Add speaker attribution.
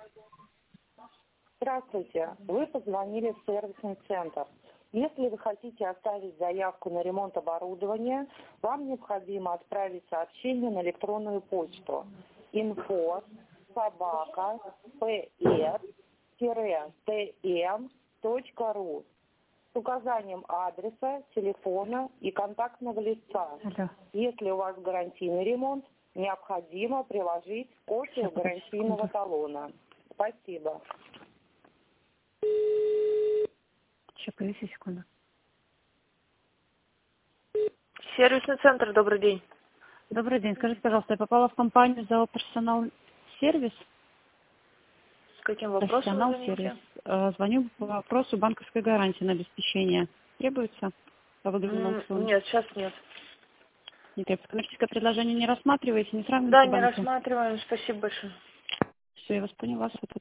Speaker 1: Здравствуйте. Вы позвонили в сервисный центр. Если вы хотите оставить заявку на ремонт оборудования, вам необходимо отправить сообщение на электронную почту info@pr-tm.ru с указанием адреса, телефона и контактного лица. Если у вас гарантийный ремонт, необходимо приложить копию гарантийного талона. Спасибо.
Speaker 2: Сейчас, повиси секунду.
Speaker 3: Сервисный центр, добрый день.
Speaker 2: Добрый день. Скажите, пожалуйста, я попала в компанию за персонал сервис?
Speaker 3: С каким вопросом
Speaker 2: Персонал
Speaker 3: вы звоните?
Speaker 2: сервис. Звоню по вопросу банковской гарантии на обеспечение. Требуется по выгодному условию?
Speaker 3: Нет, сейчас нет.
Speaker 2: Не требуется. Коммерческое предложение не рассматриваете, не сравниваете?
Speaker 3: Да, не рассматриваем. Спасибо большое.
Speaker 2: Все, я вас поняла.